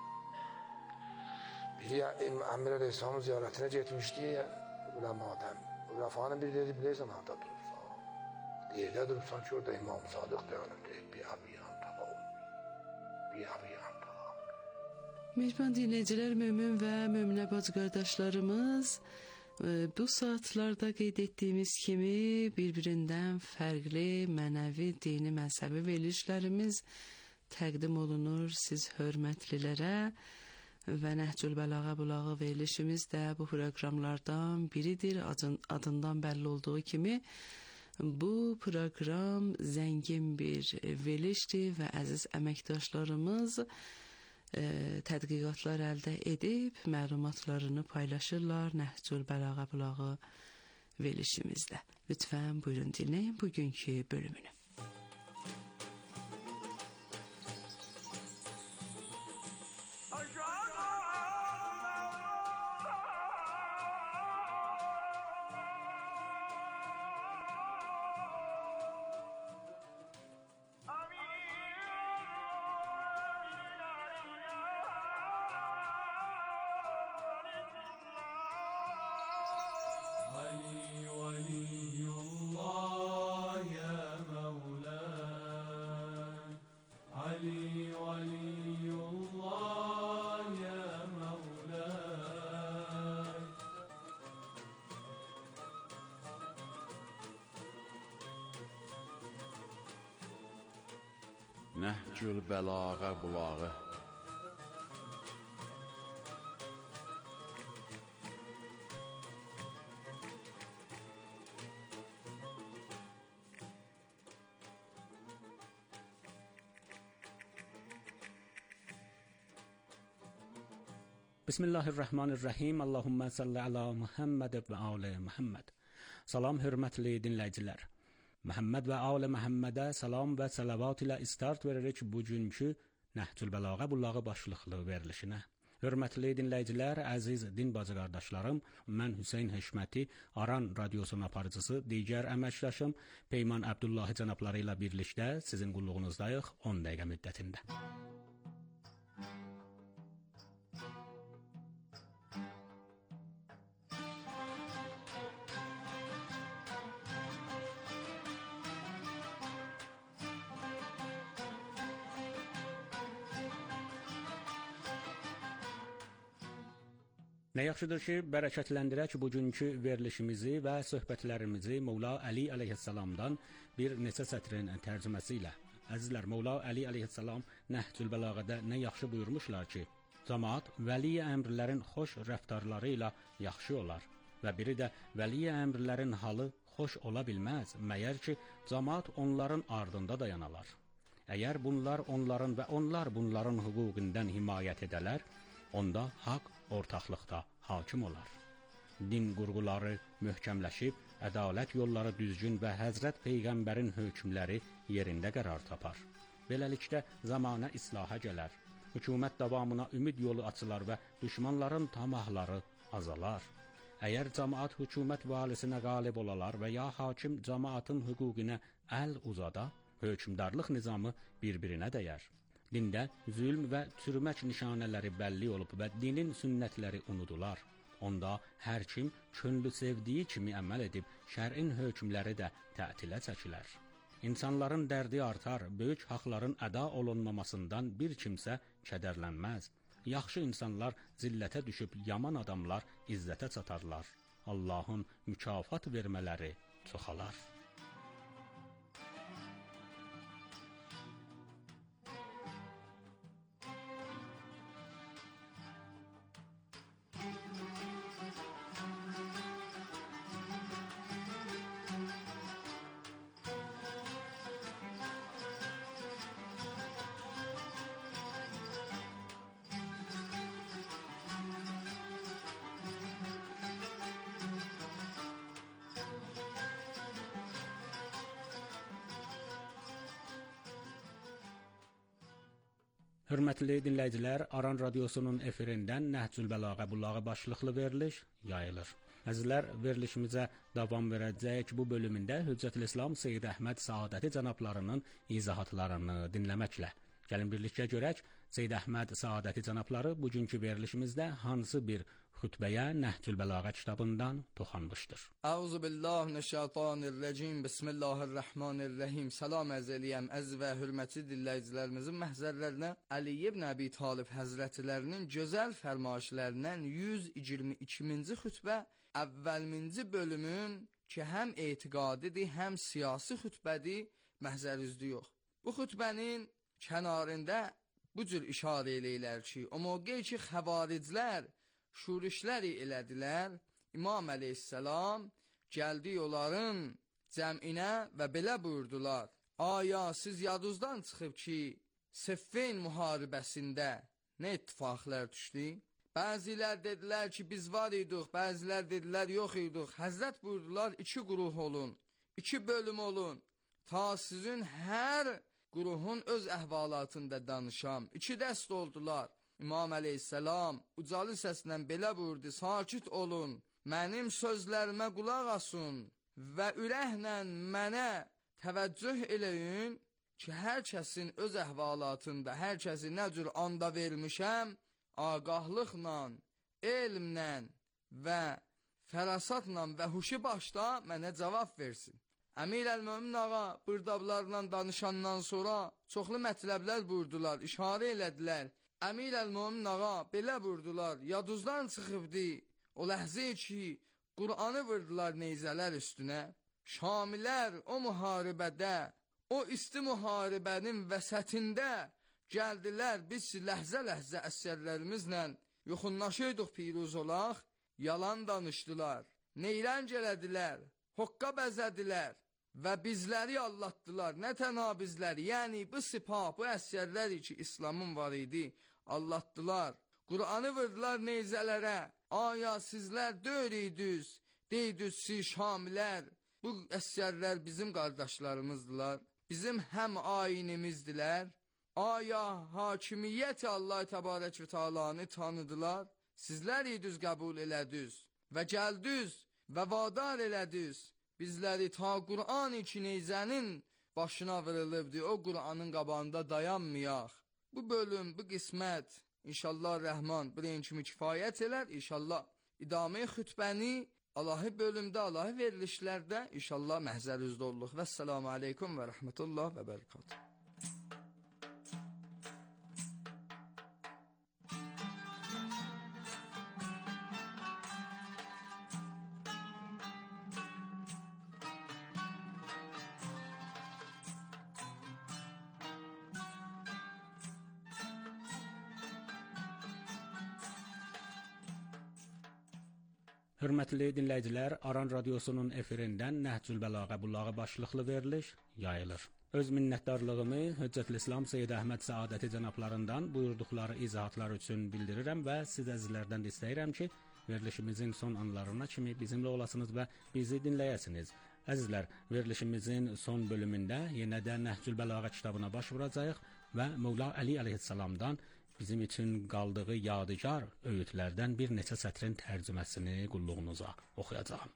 Biri Əmir Əleyhisselamın ziyarətinə getmişdi, uləmadan. Rəfanın biri dedi, bilirsən, harada durursan. Yerdə durursan ki, orada İmam Sadıq dayanır, deyək, bir abi yan taba olmuyor. Bir abi yan taba olmuyor. Mehriban dinləyicilər, mömin və möminə bacı qardaşlarımız, bu saatlarda qeyd etdiyimiz kimi bir-birindən fərqli mənəvi, dini, məzhəbi verilişlərimiz təqdim olunur siz hörmətlilərə və Nəhcül Bəlağa Bulağı verilişimiz də bu proqramlardan biridir. Adından bəlli olduğu kimi bu proqram zəngin bir verilişdir və əziz əməkdaşlarımız E, tədqiqatlar əldə edib məlumatlarını paylaşırlar Nəhcül Bəlağa Bulağı verilişimizdə. Lütfən buyurun dinləyin bugünkü bölümünü. Nəhcül Bəlağa Bulağı. Bismillahirrahmanirrahim. Allahumma salli ala Muhammed və ali Muhammed. Salam hörmətli dinləyicilər. Məhəmməd və alə Məhəmmədə salam və salavat ilə istart veririk bugünkü Nəhcül Bəlağa Bulağı başlıqlı verilişinə. Hörmətli dinləyicilər, əziz din bacı qardaşlarım, mən Hüseyn Həşməti, Aran radiosunun aparıcısı, digər əməkdaşım Peyman Əbdullahi cənabları ilə birlikdə sizin qulluğunuzdayıq on dəqiqə müddətində. Nə yaxşıdır ki, bərəkətləndirək bugünkü verilişimizi və söhbətlərimizi Mövla Əli əleyhissalamdan bir neçə sətrin tərcüməsi ilə. Əzizlər, Mövla Əli əleyhissalam Nəhcül Bəlağədə nə yaxşı buyurmuşlar ki, cəmaət vəli əmrlərin xoş rəftarları ilə yaxşı olar və biri də vəli əmrlərin halı xoş ola bilməz, məyər ki, cəmaət onların ardında dayanalar. Əgər bunlar onların və onlar bunların hüquqindən himayət edələr, onda haqq ortaqlıqda hakim olar. Din qurğuları möhkəmləşib, ədalət yolları düzgün və Həzrət Peyğəmbərin hökmləri yerində qərar tapar. Beləlikdə zamanə islaha gələr, hökumət davamına ümid yolu açılar və düşmanların tamahları azalar. Əgər cəmaət hökumət valisinə qalib olalar və ya hakim cəmaətin hüquqinə əl uzada, hökmdarlıq nizamı bir-birinə dəyər. Dində zülm və çürümək nişanələri bəlli olub və dinin sünnətləri unudular. Onda hər kim könlü sevdiyi kimi əməl edib, şərin hökmləri də tətilə çəkilər. İnsanların dərdi artar, böyük haqların əda olunmamasından bir kimsə kədərlənməz. Yaxşı insanlar zillətə düşüb, yaman adamlar izzətə çatarlar. Allahın mükafat vermələri çoxalar. Hörmətli dinləyicilər, Aran radiosunun efirindən Nəhcül Bəlağa Bulağı başlıqlı veriliş yayılır. Əzizlər, verilişimizə davam verəcək bu bölümündə Hüccətül İslam Seyyid Əhməd Saadəti cənablarının izahatlarını dinləməklə. Gəlin birlikdə görək, Seyyid Əhməd Saadəti cənabları bugünkü verilişimizdə hansı bir xütbəyə Nəhcül Bəlağə kitabından toxanmışdır. Əuzu billahi mineşşeytanirracim. Bismillahirrahmanirrahim. Salam əz eləyəm əziz və hörmətli dinləyicilərimizin məhzərlərinə Əli ibn Əbi Talib həzrətlərinin gözəl fərmayişlərindən yüz iyirmi ikinci xütbə əvvəlminci bölümün ki, həm etiqadidir, həm siyasi xütbədir, məhzər üzdü yox. Bu xütbənin kənarında bu cür işarə eləyirlər ki, o mövqe ki, xəvariclər şurişləri elədilər, İmam əleyhissalam gəldi onların cəminə və belə buyurdular: Aya siz yadınızdan çıxıb ki, Siffin müharibəsində nə ittifaqlar düşdü? Bəzilər dedilər ki, biz var idik, bəzilər dedilər yox idik. Həzrət buyurdular, iki quruh olun, iki bölüm olun, ta sizin hər quruhun öz əhvalatında danışam. İki dəst oldular. İmam əleyhissalam ucalı səslə belə buyurdu: sakit olun, mənim sözlərimə qulaq asın və ürəklə mənə təvəccüh eləyin ki, hər kəsin öz əhvalatında, hər kəsi nə cür anda vermişəm, ağahlıqla, elmlə və fərasatla və huşu başda mənə cavab versin. Əmir əl-Mömin ağa bırdablarla danışandan sonra çoxlu mətləblər buyurdular, işarə elədilər. Əmir əl-Mömin ağa belə buyurdular, yadınızdan çıxıbdı o ləhzə ki, Qur'anı vurdular neyzələr üstünə. Şamilər o müharibədə, o isti müharibənin vəsətində gəldilər, biz ləhzə-ləhzə əsərlərimizlə yoxunlaşırdıq piruz olaq, yalan danışdılar, neylənc elədilər, hoqqa bəzədilər və bizləri allatdılar. Nə tənha bizləri, yəni bu sipah, bu əsərləri ki, İslamın var idi, allatdılar. Qur'anı vurdular neyzələrə. Aya sizlər döyürdünüz, deydiniz siz Şamilər, bu əsərlər bizim qardaşlarımızdılar, bizim həm ayinimizdilər. Aya hakimiyyət Allah təbarək və təalanı tanıdılar. Sizlər idiniz, qəbul elədiniz və gəldiniz və vadar elədiniz. Bizləri ta Qur'an-ı Kineyzənin başına vurulubdur, o Qur'anın qabağında dayanmayaq. Bu bölüm, bu qismət, İnşallah Rəhman birin kimi kifayət elər. İnşallah idamə xütbəni Allahı bölümdə, Allahı verilişlərdə İnşallah məhzər üzdə olduq. Vəssalamu aleykum və rəhmətullah və bərəkatuhu. Hörmətli dinləyicilər, Aran Radiosunun efirindən Nəhcül Bəlağə Bulağı başlıqlı veriliş yayılır. Öz minnətdarlığımı Hüccətül İslam Seyyid Əhməd Səadəti cənablarından buyurduqları izahatlar üçün bildirirəm və siz əzizlərdən də istəyirəm ki, verilişimizin son anlarına kimi bizimlə olasınız və bizi dinləyəsiniz. Əzizlər, verilişimizin son bölümündə yenə də Nəhcül Bəlağə kitabına baş vuracağıq və Mövla Əli əleyhissalamdan bizim üçün qaldığı yadigar öyüdlərdən bir neçə sətrin tərcüməsini qulluğunuza oxuyacağam.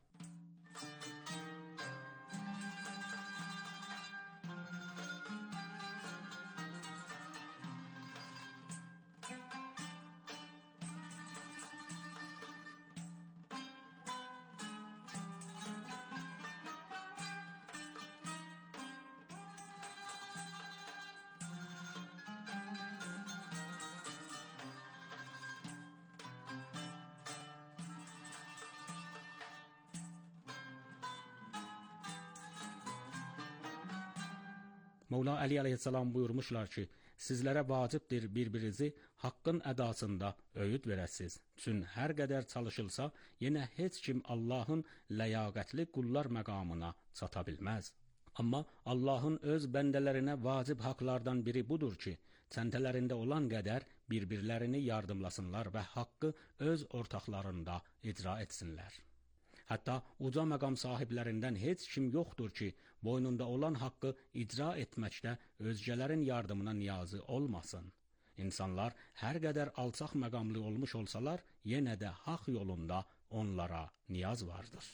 Mövla Əli əleyhissalam buyurmuşlar ki, sizlərə vacibdir bir-birinizi haqqın ədasında öyüd verəsiz. Çün hər qədər çalışılsa, yenə heç kim Allahın ləyaqətli qullar məqamına çata bilməz. Amma Allahın öz bəndələrinə vacib haqlardan biri budur ki, çəntələrində olan qədər bir-birlərini yardımlasınlar və haqqı öz ortaqlarında icra etsinlər. Hətta uca məqam sahiblərindən heç kim yoxdur ki, boynunda olan haqqı icra etməkdə özgələrin yardımına niyazı olmasın. İnsanlar hər qədər alçaq məqamlı olmuş olsalar, yenə də haqq yolunda onlara niyaz vardır.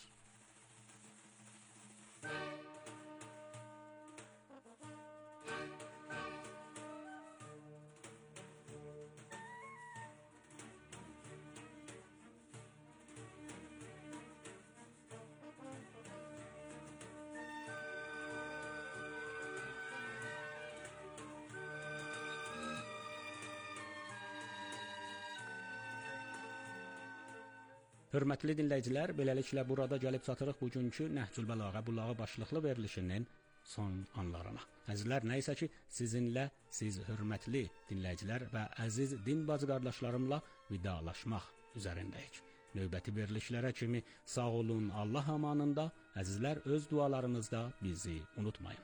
Hörmətli dinləyicilər, beləliklə burada gəlib çatırıq bugünkü Nəhcül Bəlağə Bulağı başlıqlı verilişinin son anlarına. Əzizlər, nə isə ki, sizinlə, siz hörmətli dinləyicilər və əziz din bacı qardaşlarımla vidalaşmaq üzərindəyik. Növbəti verilişlərə kimi sağ olun, Allah amanında, əzizlər, öz dualarınızda bizi unutmayın.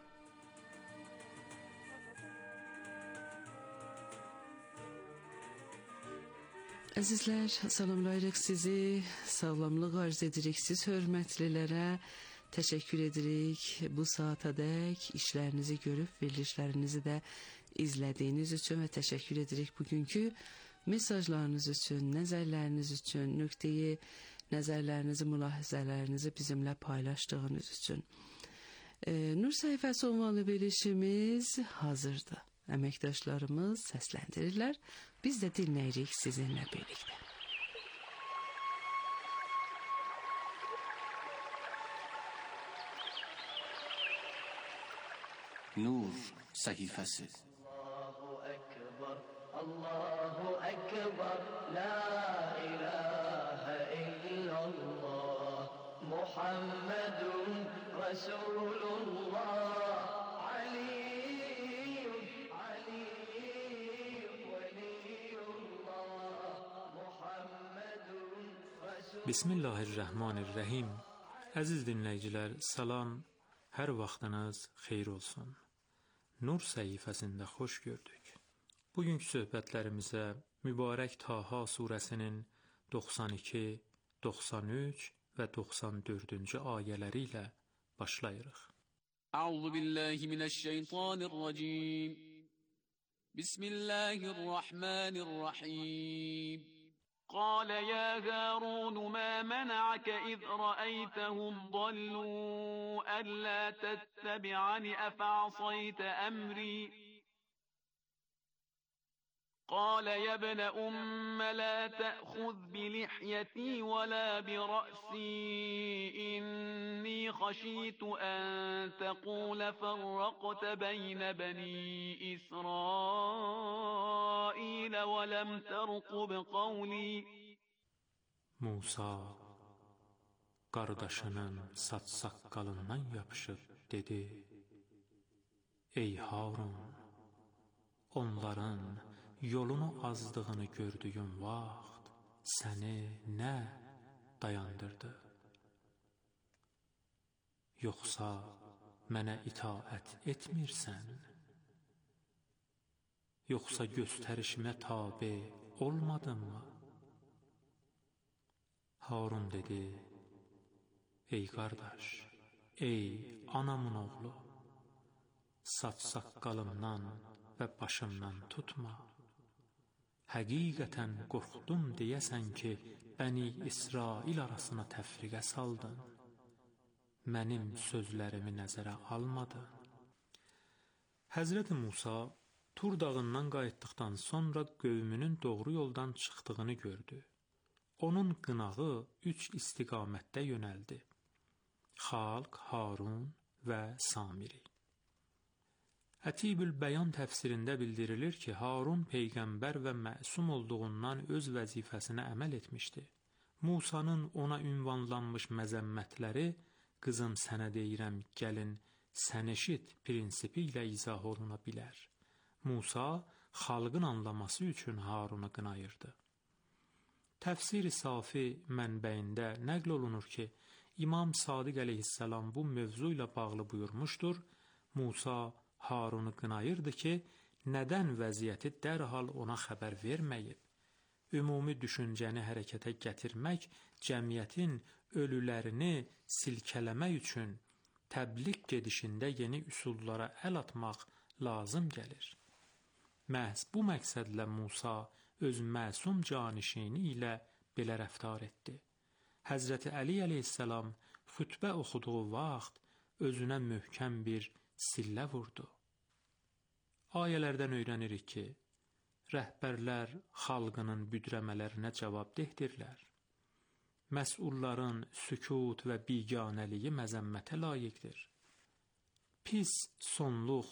Əzizlər, salamlayırıq sizi, sağlamlıq arz edirik siz hörmətlilərə, təşəkkür edirik bu saatadək işlərinizi görüb, verilişlərinizi də izlədiyiniz üçün və təşəkkür edirik bugünkü mesajlarınız üçün, nəzərləriniz üçün, nöqteyi nəzərlərinizi, mülahizələrinizi bizimlə paylaşdığınız üçün. E, Nur səhifəsi ünvanlı verilişimiz hazırdır. Əməkdaşlarımız səsləndirirlər, biz də dinləyirik sizinlə birlikdə. Nur səhifəsi. Allahu Ekber, Allahu Ekber, La ilahe illallah, Muhammedun Resulullah. Bismillahirrahmanirrahim. Əziz dinləyicilər, salam, hər vaxtınız xeyir olsun. Nur səhifəsində xoş gördük. Bugünkü söhbətlərimizə mübarək Taha surəsinin doxsan iki, doxsan üç və doxsan dördüncü ayələri ilə başlayırıq. Əuzu billahi minəşşeytanirracim. Bismillahirrahmanirrahim. قال يا هارون ما منعك إذ رأيتهم ضلوا ألا تتبعني أفعصيت أمري قال يا ابن أم لا تأخذ بلحيتي ولا برأسي إني خشيت أن تقول فرقت بين بني إسرائيل ولم ترقب قولي Musa qardaşının saç saqqalından yapışıb dedi: Ey Harun, onların yolunu azdığını gördüyün vaxt səni nə dayandırdı? Yoxsa mənə itaət etmirsən? Yoxsa göstərişimə tabe olmadın mı? Harun dedi: Ey qardaş, ey anamın oğlu, saç saqqalımdan və başımdan tutma. Həqiqətən qorxdum deyəsən ki, Bəni İsrail arasına təfriqə saldın. Mənim sözlərimi nəzərə almadın. Həzrəti Musa Tur dağından qayıtdıqdan sonra qövmünün doğru yoldan çıxdığını gördü. Onun qınağı üç istiqamətdə yönəldi. Xalq, Harun və Samiri. Ətibül Bəyan təfsirində bildirilir ki, Harun peyğəmbər və məsum olduğundan öz vəzifəsinə əməl etmişdi. Musanın ona ünvanlanmış məzəmmətləri, qızım sənə deyirəm, gəlin, sən eşit prinsipi ilə izah oluna bilər. Musa xalqın anlaması üçün Harunu qınayırdı. Təfsir-i Safi mənbəyində nəql olunur ki, İmam Sadiq əleyhissalam bu mövzu ilə bağlı buyurmuşdur, Musa Harunu qınayırdı ki, nədən vəziyyəti dərhal ona xəbər verməyib? Ümumi düşüncəni hərəkətə gətirmək, cəmiyyətin ölülərini silkələmək üçün təbliğ gedişində yeni üsullara əl atmaq lazım gəlir. Məhz bu məqsədlə Musa öz məsum canişini ilə belə rəftar etdi. Həzrəti Əli əleyhissalam xütbə oxuduğu vaxt özünə möhkəm bir sillə vurdu. Ayələrdən öyrənirik ki, rəhbərlər xalqının büdrəmələrinə cavabdehdirlər. Məsulların sükut və biganəliyi məzəmmətə layiqdir. Pis sonluq